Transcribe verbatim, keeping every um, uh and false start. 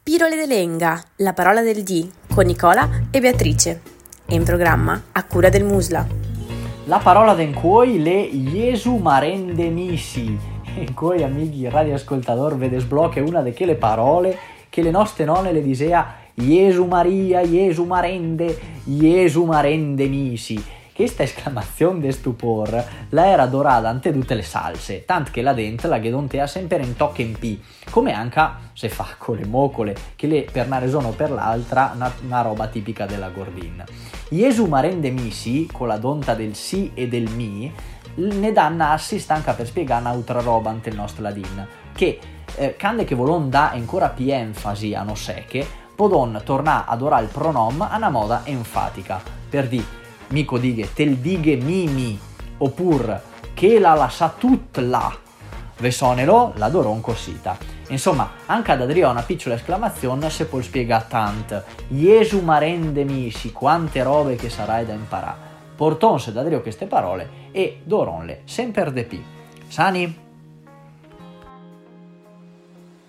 Spirole de Lenga, la parola del dì, con Nicola e Beatrice. È in programma a cura del Musla. La parola den cuoi le Jesu marende misi. In cui, amici radioascoltatori, vede sblocca una di quelle parole che le nostre nonne le disea Jesu Maria, Jesu marende, Jesu marende misi. Questa esclamazione de stupor la era dorata ante tutte le salse, tant che la dente la ghedontea sempre in tocca in pi, come anche se fa con le mocole, che le per una ragione o per l'altra una, una roba tipica della Gordin. Jesu marende misi, con la donta del sì e del mi, ne danno assi stanca per spiegare un'altra roba ante il nostro ladin, che eh, cande che volon dà ancora più enfasi a no secche, podon tornare ad orare il pronom a una moda enfatica, per di mico dighe, tel dighe mimi, oppure che la lascia tut là, vesonelo la doron cosita. Insomma, anche ad Adria una piccola esclamazione se può spiegare tant. Jesu marende misi, quante robe che sarai da imparare. Portonse ad Adrio queste parole e doronle sempre de pi. Sani?